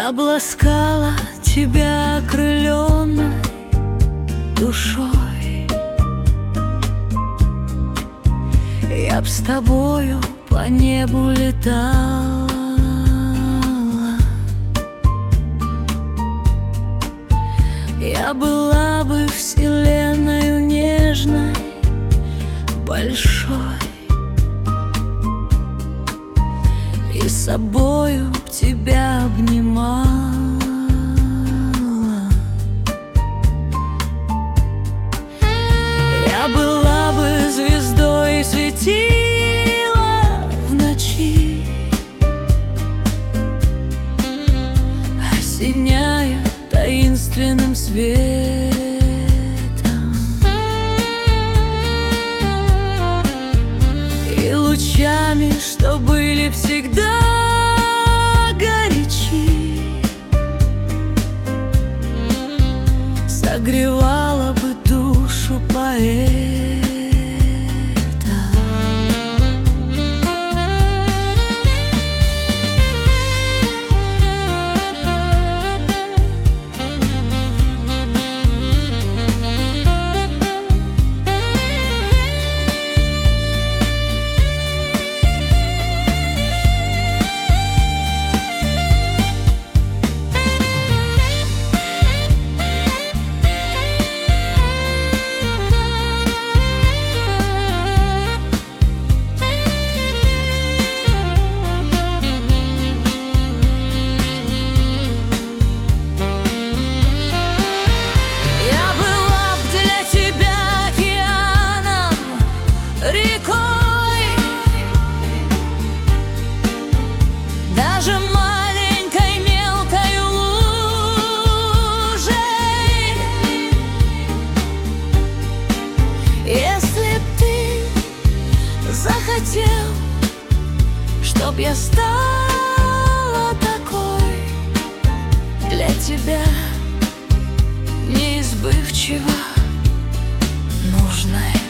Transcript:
Я б ласкала тебя окрыленной душой, я б с тобою по небу летала, я была бы вселенной нежной, большой, и с собою тебя обнимала. Я была бы звездой и светила в ночи, осеняя таинственным светом, и лучами, что были всегда горячи, согревала бы душу поэта. Захотел, чтоб я стала такой для тебя, неизбывчиво нужной.